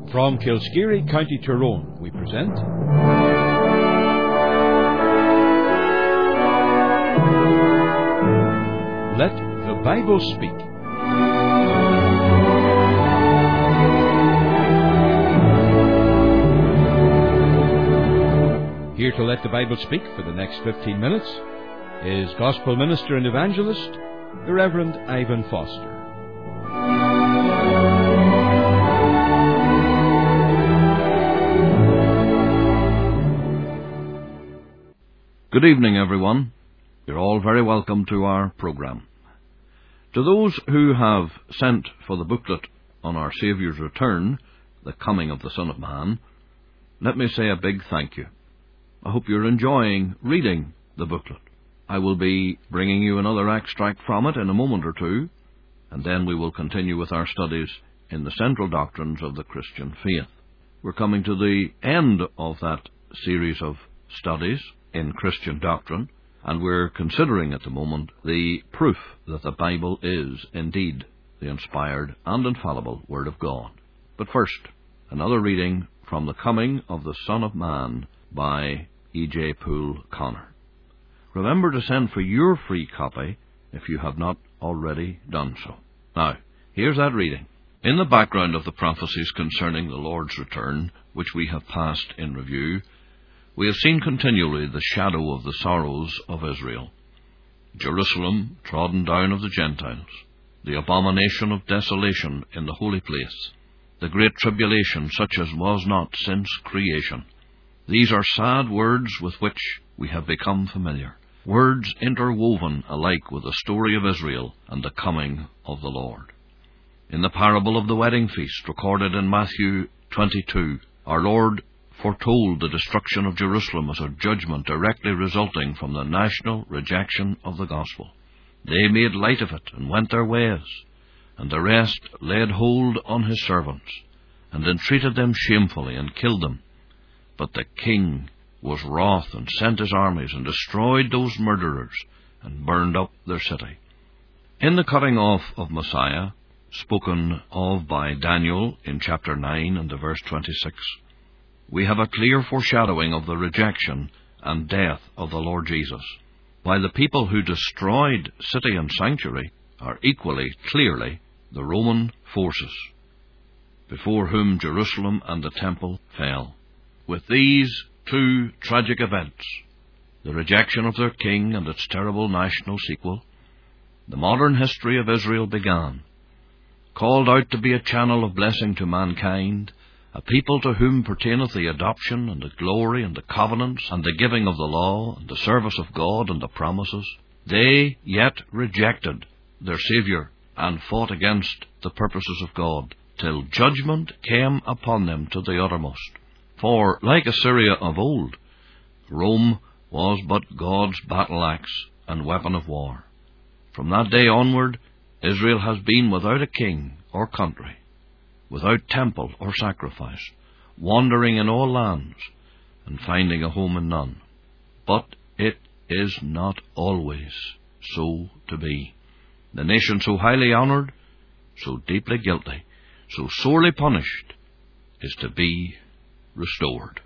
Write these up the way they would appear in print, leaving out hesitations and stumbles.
From Kilskeary, County Tyrone, we present Let the Bible Speak. Here to let the Bible speak for the next 15 minutes is Gospel Minister and Evangelist, the Reverend Ivan Foster. Good evening, everyone. You're all very welcome to our programme. To those who have sent for the booklet on our Saviour's return, the coming of the Son of Man, let me say a big thank you. I hope you're enjoying reading the booklet. I will be bringing you another extract from it in a moment or two, and then we will continue with our studies in the central doctrines of the Christian faith. We're coming to the end of that series of studies in Christian doctrine, and we're considering at the moment the proof that the Bible is indeed the inspired and infallible Word of God. But first, another reading from The Coming of the Son of Man by E.J. Poole Connor. Remember to send for your free copy if you have not already done so. Now, here's that reading. In the background of the prophecies concerning the Lord's return, which we have passed in review, we have seen continually the shadow of the sorrows of Israel. Jerusalem trodden down of the Gentiles, the abomination of desolation in the holy place, the great tribulation such as was not since creation. These are sad words with which we have become familiar, words interwoven alike with the story of Israel and the coming of the Lord. In the parable of the wedding feast recorded in Matthew 22, our Lord foretold the destruction of Jerusalem as a judgment directly resulting from the national rejection of the gospel. They made light of it and went their ways, and the rest laid hold on his servants, and entreated them shamefully, and killed them. But the king was wroth, and sent his armies, and destroyed those murderers, and burned up their city. In the cutting off of Messiah, spoken of by Daniel in chapter 9 and the verse 26, we have a clear foreshadowing of the rejection and death of the Lord Jesus, while the people who destroyed city and sanctuary are equally clearly the Roman forces, before whom Jerusalem and the temple fell. With these two tragic events, the rejection of their king and its terrible national sequel, the modern history of Israel began, called out to be a channel of blessing to mankind, a people to whom pertaineth the adoption and the glory and the covenants and the giving of the law and the service of God and the promises. They yet rejected their Saviour and fought against the purposes of God, till judgment came upon them to the uttermost. For, like Assyria of old, Rome was but God's battle-axe and weapon of war. From that day onward, Israel has been without a king or country, without temple or sacrifice, wandering in all lands, and finding a home in none. But it is not always so to be. The nation so highly honoured, so deeply guilty, so sorely punished, is to be restored.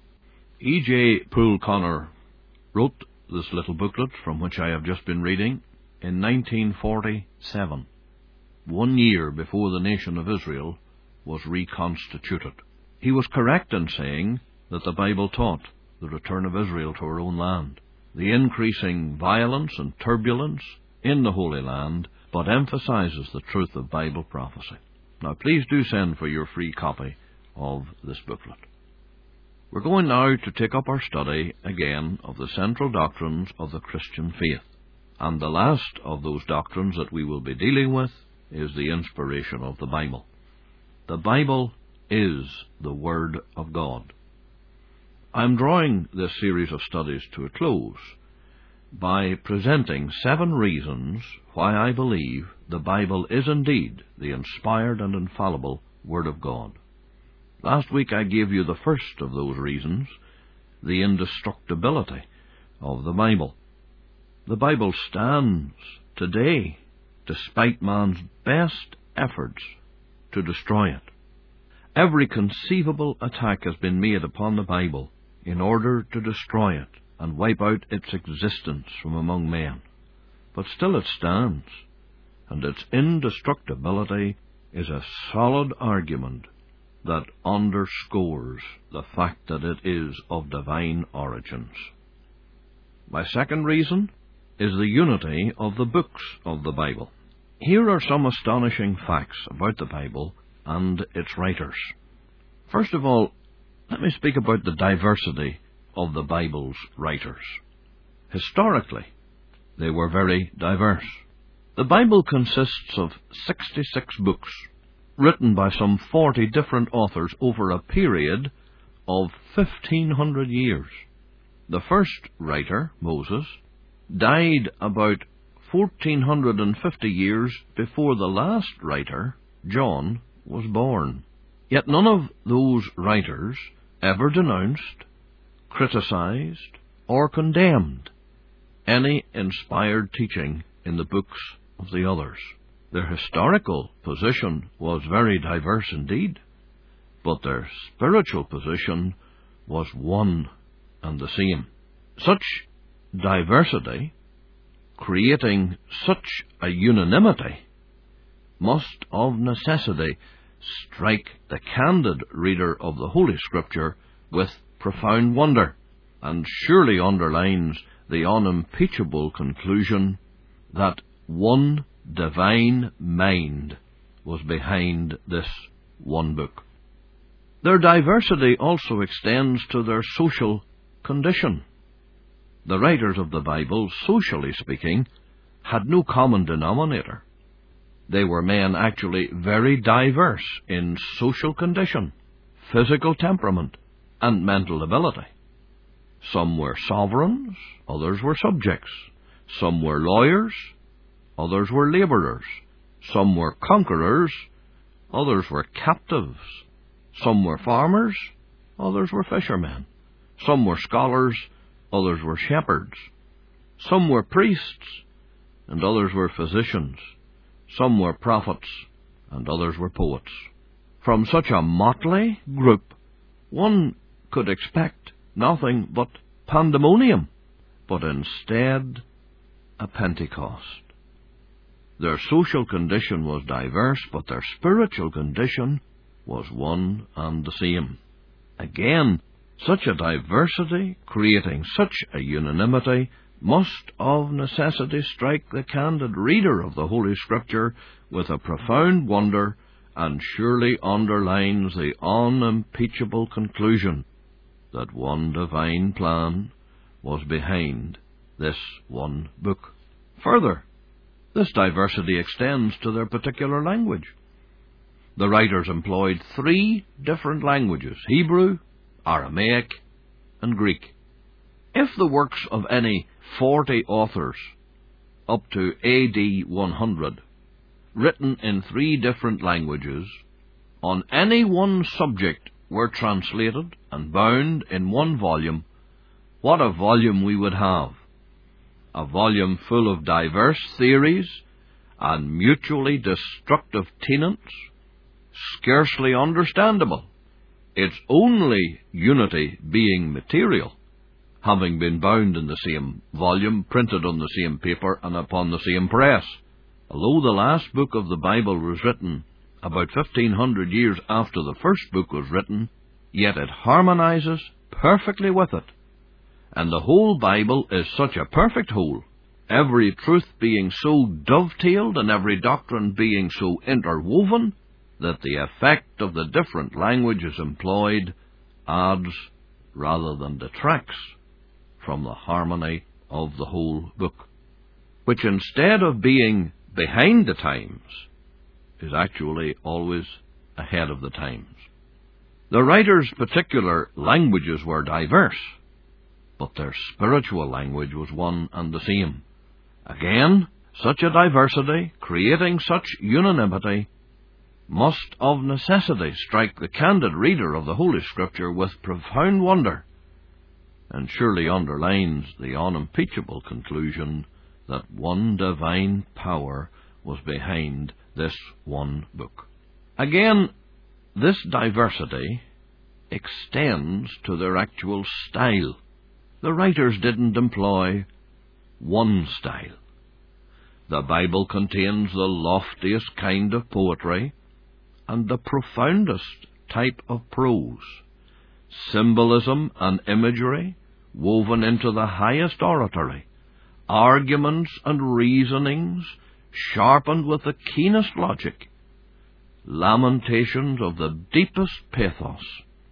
E.J. Poole Connor wrote this little booklet from which I have just been reading in 1947, 1 year before the nation of Israel was reconstituted. He was correct in saying that the Bible taught the return of Israel to her own land, the increasing violence and turbulence in the Holy Land, but emphasizes the truth of Bible prophecy. Now, please do send for your free copy of this booklet. We're going now to take up our study again of the central doctrines of the Christian faith, and the last of those doctrines that we will be dealing with is the inspiration of the Bible. The Bible is the Word of God. I'm drawing this series of studies to a close by presenting 7 reasons why I believe the Bible is indeed the inspired and infallible Word of God. Last week I gave you the first of those reasons, the indestructibility of the Bible. The Bible stands today despite man's best efforts to destroy it. Every conceivable attack has been made upon the Bible in order to destroy it and wipe out its existence from among men. But still it stands, and its indestructibility is a solid argument that underscores the fact that it is of divine origins. My second reason is the unity of the books of the Bible. Here are some astonishing facts about the Bible and its writers. First of all, let me speak about the diversity of the Bible's writers. Historically, they were very diverse. The Bible consists of 66 books, written by some 40 different authors over a period of 1,500 years. The first writer, Moses, died about 1,450 years before the last writer, John, was born. Yet none of those writers ever denounced, criticized, or condemned any inspired teaching in the books of the others. Their historical position was very diverse indeed, but their spiritual position was one and the same. Such diversity, creating such a unanimity, must of necessity strike the candid reader of the Holy Scripture with profound wonder, and surely underlines the unimpeachable conclusion that one divine mind was behind this one book. Their diversity also extends to their social condition. The writers of the Bible, socially speaking, had no common denominator. They were men actually very diverse in social condition, physical temperament, and mental ability. Some were sovereigns, others were subjects. Some were lawyers, others were labourers. Some were conquerors, others were captives. Some were farmers, others were fishermen. Some were scholars, others were shepherds. Some were priests, and others were physicians. Some were prophets, and others were poets. From such a motley group, one could expect nothing but pandemonium, but instead a Pentecost. Their social condition was diverse, but their spiritual condition was one and the same. Again, such a diversity, creating such a unanimity, must of necessity strike the candid reader of the Holy Scripture with a profound wonder, and surely underlines the unimpeachable conclusion that one divine plan was behind this one book. Further, this diversity extends to their particular language. The writers employed 3 different languages: Hebrew, Aramaic, and Greek. If the works of any 40 authors up to AD 100, written in 3 different languages, on any one subject were translated and bound in one volume, what a volume we would have! A volume full of diverse theories and mutually destructive tenets, scarcely understandable, its only unity being material, having been bound in the same volume, printed on the same paper, and upon the same press. Although the last book of the Bible was written about 1,500 years after the first book was written, yet it harmonizes perfectly with it. And the whole Bible is such a perfect whole, every truth being so dovetailed and every doctrine being so interwoven, that the effect of the different languages employed adds rather than detracts from the harmony of the whole book, which instead of being behind the times, is actually always ahead of the times. The writers' particular languages were diverse, but their spiritual language was one and the same. Again, such a diversity, creating such unanimity, must of necessity strike the candid reader of the Holy Scripture with profound wonder, and surely underlines the unimpeachable conclusion that one divine power was behind this one book. Again, this diversity extends to their actual style. The writers didn't employ one style. The Bible contains the loftiest kind of poetry and the profoundest type of prose, symbolism and imagery woven into the highest oratory, arguments and reasonings sharpened with the keenest logic, lamentations of the deepest pathos,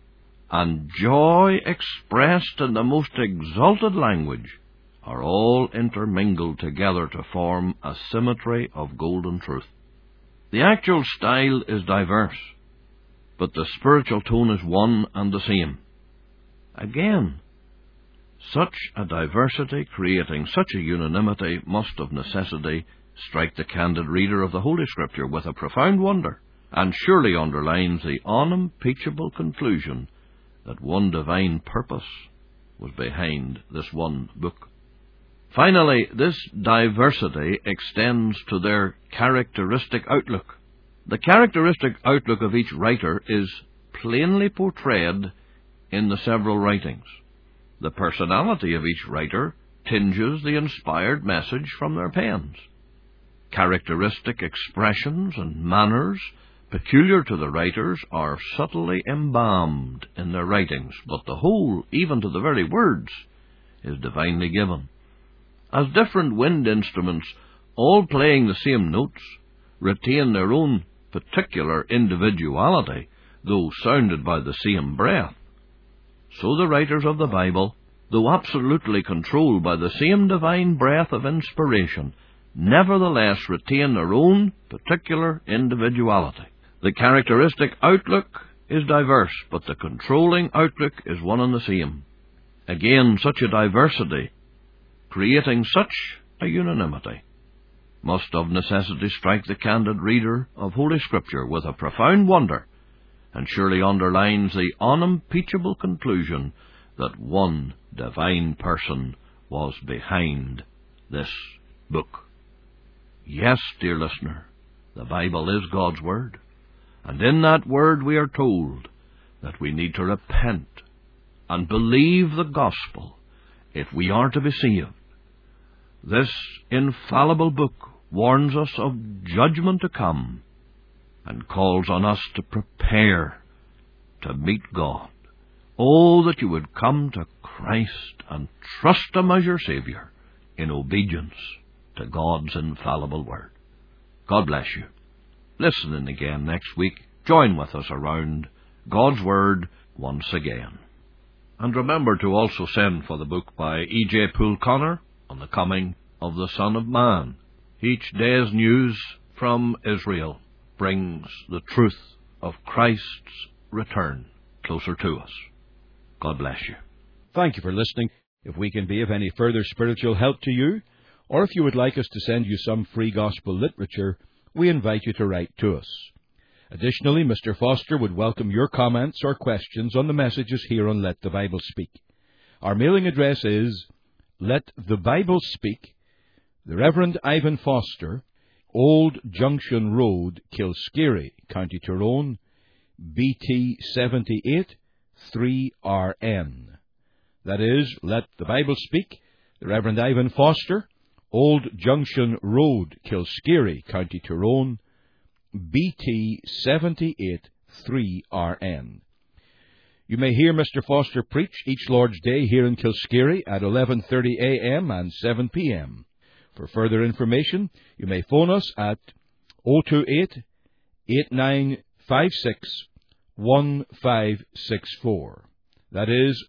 and joy expressed in the most exalted language are all intermingled together to form a symmetry of golden truth. The actual style is diverse, but the spiritual tone is one and the same. Again, such a diversity creating such a unanimity must of necessity strike the candid reader of the Holy Scripture with a profound wonder, and surely underlines the unimpeachable conclusion that one divine purpose was behind this one book. Finally, this diversity extends to their characteristic outlook. The characteristic outlook of each writer is plainly portrayed in the several writings. The personality of each writer tinges the inspired message from their pens. Characteristic expressions and manners peculiar to the writers are subtly embalmed in their writings, but the whole, even to the very words, is divinely given. As different wind instruments, all playing the same notes, retain their own particular individuality, though sounded by the same breath, so the writers of the Bible, though absolutely controlled by the same divine breath of inspiration, nevertheless retain their own particular individuality. The characteristic outlook is diverse, but the controlling outlook is one and the same. Again, such a diversity, creating such a unanimity, must of necessity strike the candid reader of Holy Scripture with a profound wonder, and surely underlines the unimpeachable conclusion that one divine person was behind this book. Yes, dear listener, the Bible is God's Word, and in that Word we are told that we need to repent and believe the gospel if we are to be saved. This infallible book warns us of judgment to come and calls on us to prepare to meet God. Oh, that you would come to Christ and trust Him as your Saviour in obedience to God's infallible Word. God bless you. Listen in again next week. Join with us around God's Word once again. And remember to also send for the book by E.J. Poole Connor on the coming of the Son of Man. Each day's news from Israel brings the truth of Christ's return closer to us. God bless you. Thank you for listening. If we can be of any further spiritual help to you, or if you would like us to send you some free gospel literature, we invite you to write to us. Additionally, Mr. Foster would welcome your comments or questions on the messages here on Let the Bible Speak. Our mailing address is Let the Bible Speak, the Reverend Ivan Foster, Old Junction Road, Kilskeary, County Tyrone, BT 78 3RN. That is, Let the Bible Speak, the Reverend Ivan Foster, Old Junction Road, Kilskeary, County Tyrone, BT 78 3RN. You may hear Mr. Foster preach each Lord's Day here in Kilskeary at 11:30 a.m. and 7 p.m. For further information, you may phone us at 028-8956-1564. That is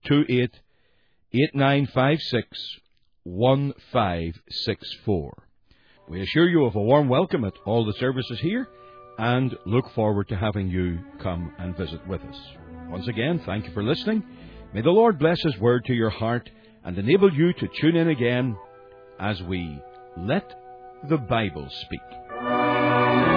028-8956-1564. We assure you of a warm welcome at all the services here and look forward to having you come and visit with us. Once again, thank you for listening. May the Lord bless His Word to your heart and enable you to tune in again as we Let the Bible Speak.